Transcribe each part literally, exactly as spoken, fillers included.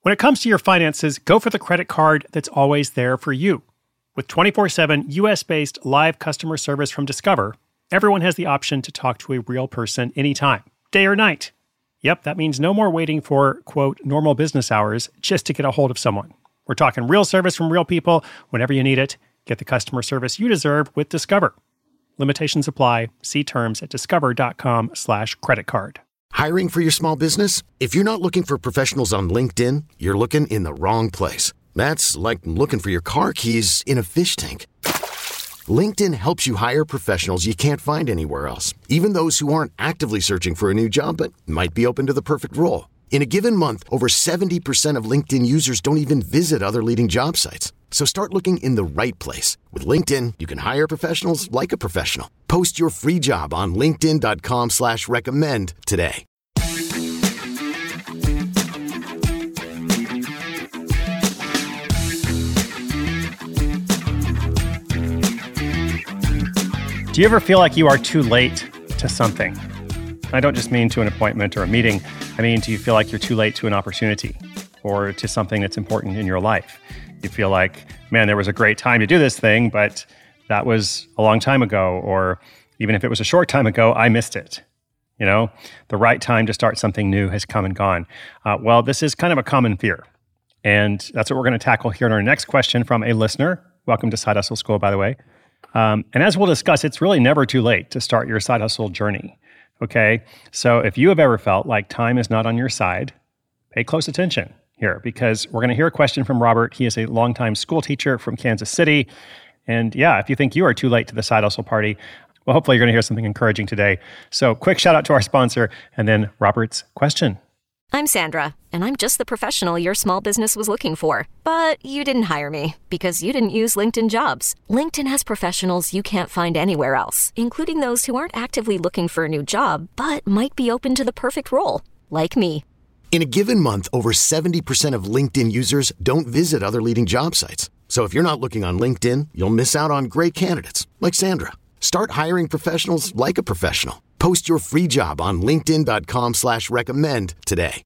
When it comes to your finances, go for the credit card that's always there for you. With twenty-four seven U S-based live customer service from Discover, everyone has the option to talk to a real person anytime, day or night. Yep, that means no more waiting for, quote, normal business hours just to get a hold of someone. We're talking real service from real people whenever you need it. Get the customer service you deserve with Discover. Limitations apply. See terms at discover.com slash credit card. Hiring for your small business? If you're not looking for professionals on LinkedIn, you're looking in the wrong place. That's like looking for your car keys in a fish tank. LinkedIn helps you hire professionals you can't find anywhere else, even those who aren't actively searching for a new job but might be open to the perfect role. In a given month, over seventy percent of LinkedIn users don't even visit other leading job sites. So start looking in the right place. With LinkedIn, you can hire professionals like a professional. Post your free job on linkedin.com slash recommend today. Do you ever feel like you are too late to something? I don't just mean to an appointment or a meeting. I mean, do you feel like you're too late to an opportunity or to something that's important in your life? You feel like, man, there was a great time to do this thing, but that was a long time ago. Or even if it was a short time ago, I missed it. You know, the right time to start something new has come and gone. Uh, well, this is kind of a common fear. And that's what we're going to tackle here in our next question from a listener. Welcome to Side Hustle School, by the way. Um, and as we'll discuss, it's really never too late to start your side hustle journey, okay? So if you have ever felt like time is not on your side, pay close attention here because we're going to hear a question from Robert. He is a longtime school teacher from Kansas City. And yeah, if you think you are too late to the side hustle party, well, hopefully you're going to hear something encouraging today. So quick shout out to our sponsor and then Robert's question. I'm Sandra, and I'm just the professional your small business was looking for. But you didn't hire me because you didn't use LinkedIn Jobs. LinkedIn has professionals you can't find anywhere else, including those who aren't actively looking for a new job, but might be open to the perfect role, like me. In a given month, over seventy percent of LinkedIn users don't visit other leading job sites. So if you're not looking on LinkedIn, you'll miss out on great candidates like Sandra. Start hiring professionals like a professional. Post your free job on linkedin.com slash recommend today.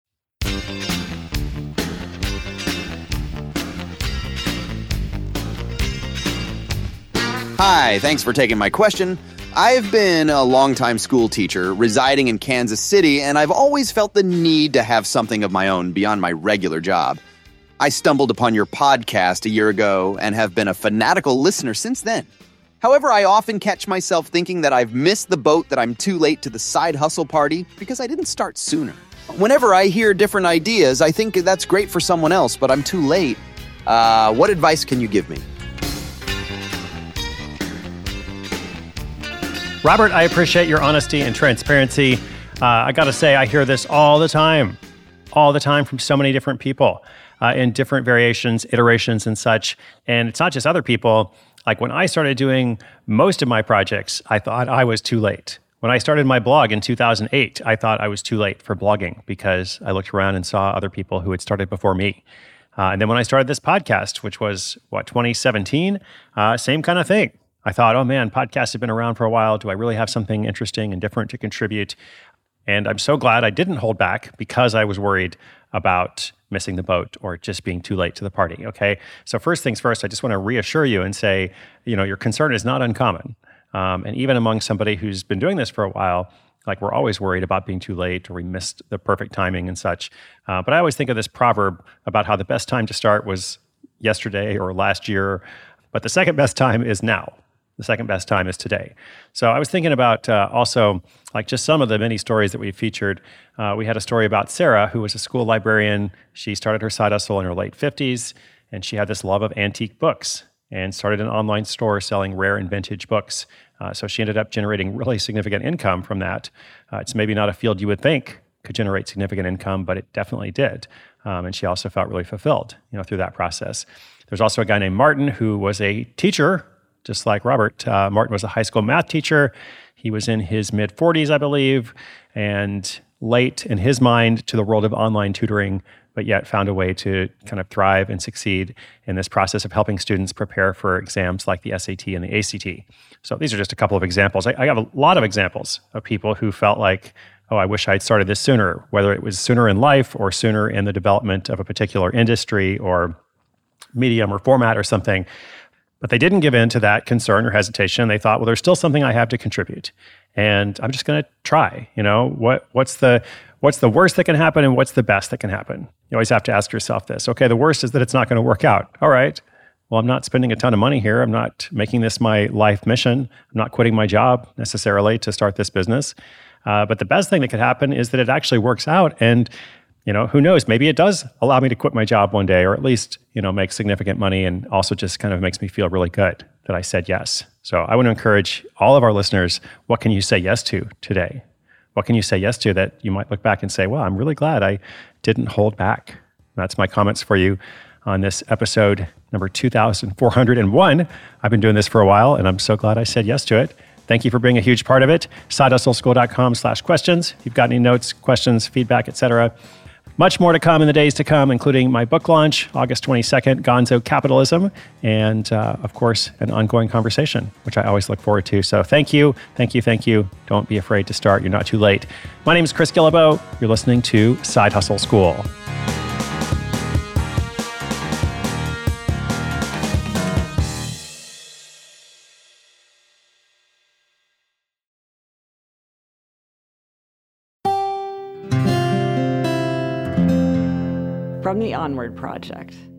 Hi, thanks for taking my question. I've been a longtime school teacher residing in Kansas City, and I've always felt the need to have something of my own beyond my regular job. I stumbled upon your podcast a year ago and have been a fanatical listener since then. However, I often catch myself thinking that I've missed the boat, that I'm too late to the side hustle party because I didn't start sooner. Whenever I hear different ideas, I think that's great for someone else, but I'm too late. Uh, what advice can you give me? Robert, I appreciate your honesty and transparency. Uh, I got to say, I hear this all the time, all the time from so many different people uh, in different variations, iterations, and such. And it's not just other people. Like when I started doing most of my projects, I thought I was too late. When I started my blog in two thousand eight, I thought I was too late for blogging because I looked around and saw other people who had started before me. Uh, and then when I started this podcast, which was, what, twenty seventeen, uh, same kind of thing. I thought, oh man, podcasts have been around for a while. Do I really have something interesting and different to contribute? And I'm so glad I didn't hold back because I was worried about missing the boat or just being too late to the party, okay? So first things first, I just want to reassure you and say, you know, your concern is not uncommon. Um, and even among somebody who's been doing this for a while, like we're always worried about being too late or we missed the perfect timing and such. Uh, but I always think of this proverb about how the best time to start was yesterday or last year, but the second best time is now. The second best time is today. So I was thinking about uh, also like just some of the many stories that we featured. Uh, we had a story about Sarah, who was a school librarian. She started her side hustle in her late fifties, and she had this love of antique books and started an online store selling rare and vintage books. Uh, so she ended up generating really significant income from that. Uh, it's maybe not a field you would think could generate significant income, but it definitely did. Um, and she also felt really fulfilled, you know, through that process. There's also a guy named Martin who was a teacher, just like Robert. Uh, Martin was a high school math teacher. He was in his mid forties, I believe, and late in his mind to the world of online tutoring, but yet found a way to kind of thrive and succeed in this process of helping students prepare for exams like the S A T and the A C T. So these are just a couple of examples. I, I have a lot of examples of people who felt like oh, I wish I had started this sooner, whether it was sooner in life or sooner in the development of a particular industry or medium or format or something. But they didn't give in to that concern or hesitation. They thought, well, there's still something I have to contribute, and I'm just going to try. You know, what what's the what's the worst that can happen, and what's the best that can happen? You always have to ask yourself this. Okay, the worst is that it's not going to work out. All right. Well, I'm not spending a ton of money here. I'm not making this my life mission. I'm not quitting my job necessarily to start this business. Uh, but the best thing that could happen is that it actually works out, and you know, who knows? Maybe it does allow me to quit my job one day, or at least, you know, make significant money, and also just kind of makes me feel really good that I said yes. So I want to encourage all of our listeners, what can you say yes to today? What can you say yes to that you might look back and say, well, I'm really glad I didn't hold back? And that's my comments for you on this episode number two thousand four hundred one. I've been doing this for a while, and I'm so glad I said yes to it. Thank you for being a huge part of it. side hustle school dot com slash questions. If you've got any notes, questions, feedback, et cetera. Much more to come in the days to come, including my book launch, August twenty-second, Gonzo Capitalism, and uh, of course, an ongoing conversation, which I always look forward to. So thank you, thank you, thank you. Don't be afraid to start. You're not too late. My name is Chris Guillebeau. You're listening to Side Hustle School. From the Onward Project.